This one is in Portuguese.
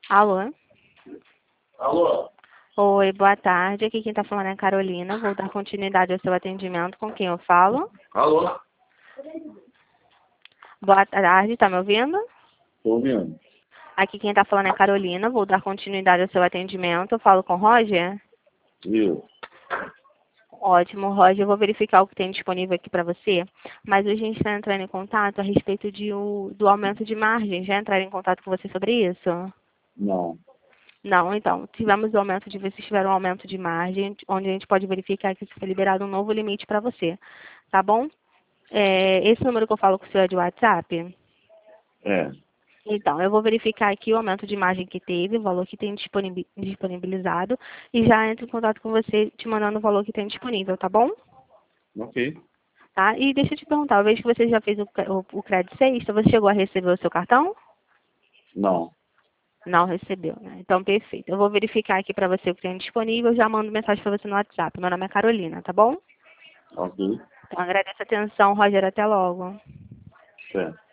Alô? Alô? Oi, boa tarde. Aqui quem está falando é a Carolina. Vou dar continuidade ao seu atendimento. Com quem eu falo? Alô? Boa tarde, tá me ouvindo? Tô ouvindo. Aqui quem está falando é a Carolina. Vou dar continuidade ao seu atendimento. Eu falo com o Roger? Viu? Ótimo, Roger. Eu vou verificar o que tem disponível aqui para você. Mas hoje a gente está entrando em contato a respeito do aumento de margem. Já entraram em contato com você sobre isso? Não. Não, então, tivemos o aumento de, vocês tiveram um aumento de margem, onde a gente pode verificar que foi liberado um novo limite para você, tá bom? Esse número que eu falo com o senhor é de WhatsApp? É. Então, eu vou verificar aqui o aumento de margem que teve, o valor que tem disponibilizado, e já entro em contato com você te mandando o valor que tem disponível, tá bom? Ok. Tá? E deixa eu te perguntar, eu vejo que você já fez o Crédito Sexta, você chegou a receber o seu cartão? Não. Não recebeu, né? Então, perfeito. Eu vou verificar aqui para você o que tem disponível, já mando mensagem para você no WhatsApp. Meu nome é Carolina, tá bom? Ok. Então, agradeço a atenção, Roger. Até logo. Certo.